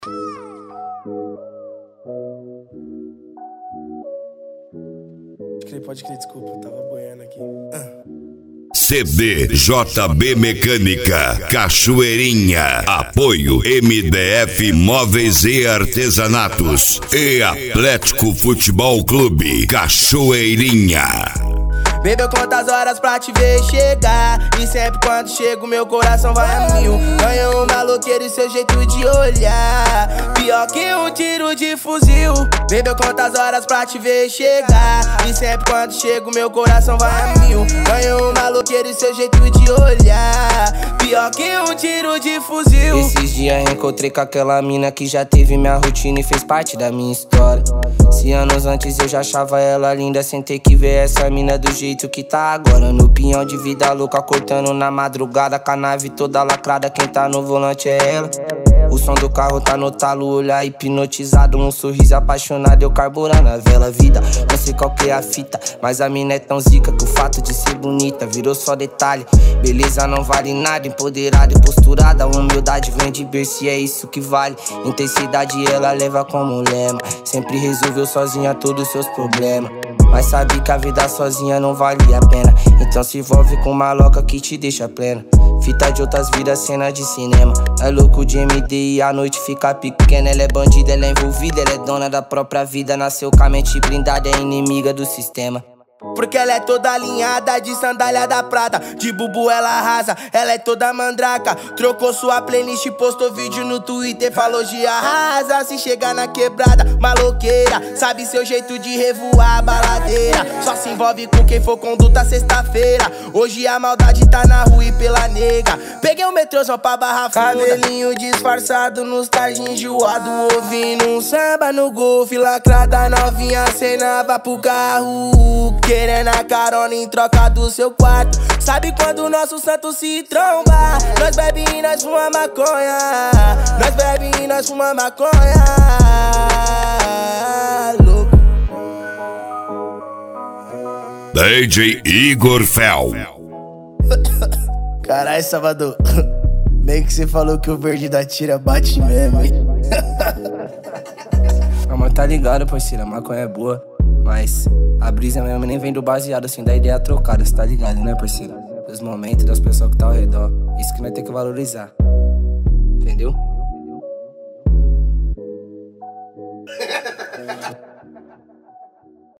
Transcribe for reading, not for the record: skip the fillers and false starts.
Pode crer, desculpa, eu tava boiando aqui. CD JB Mecânica, Cachoeirinha. Apoio MDF Móveis e Artesanatos e Atlético Futebol Clube, Cachoeirinha. Bebeu quantas horas pra te ver chegar, e sempre quando chego meu coração vai a mil. Ganhou um maloqueiro e seu jeito de olhar, pior que um tiro de fuzil. Bebeu quantas horas pra te ver chegar, e sempre quando chego meu coração vai a mil. Ganhou um maloqueiro e seu jeito de olhar, pior que um tiro de fuzil. Esses dias encontrei com aquela mina que já teve minha rotina e fez parte da minha história. Se anos antes eu já achava ela linda, sem ter que ver essa mina do jeito que tá agora. No pinhão de vida louca, cortando na madrugada, com a nave toda lacrada, quem tá no volante é ela. O som do carro tá no talo, olhar hipnotizado, um sorriso apaixonado, eu carburando a vela. Vida, não sei qual que é a fita, mas a mina é tão zica que o fato de ser bonita virou só detalhe. Beleza não vale nada, empoderada e posturada, humildade vem de berço e é isso que vale. Intensidade ela leva como lema, sempre resolveu sozinha todos os seus problemas, mas sabe que a vida sozinha não vale a pena. Então se envolve com uma louca que te deixa plena. Fita de outras vidas, cena de cinema. É louco de MD e a noite fica pequena. Ela é bandida, ela é envolvida, ela é dona da própria vida. Nasceu com a mente blindada, é inimiga do sistema. Porque ela é toda alinhada, de sandália da Prada, de bubu ela arrasa, ela é toda mandraca. Trocou sua playlist, postou vídeo no Twitter, falou de arrasa. Se chegar na quebrada, maloqueira, sabe seu jeito de revoar a baladeira. Só se envolve com quem for conduta sexta-feira. Hoje a maldade tá na rua e pela nega. Peguei o metrôzão pra Barra Funda, cabelinho disfarçado nos tarde enjoado, ouvindo um samba no golfe, lacrada novinha cenava pro carro, querendo a carona em troca do seu quarto. Sabe quando o nosso santo se tromba? Nós bebe e nós fuma maconha, nós bebe e nós fuma maconha. Louco. DJ Igor Fel. Caralho, Salvador, bem que você falou que o verde da tira bate mesmo, hein? Ah, mas tá ligado, parceiro, a maconha é boa, mas a brisa mesmo nem vem do baseado, assim, da ideia trocada, cê tá ligado, né, parceiro? Dos momentos, das pessoas que tá ao redor. Isso que nós temos que valorizar. Entendeu?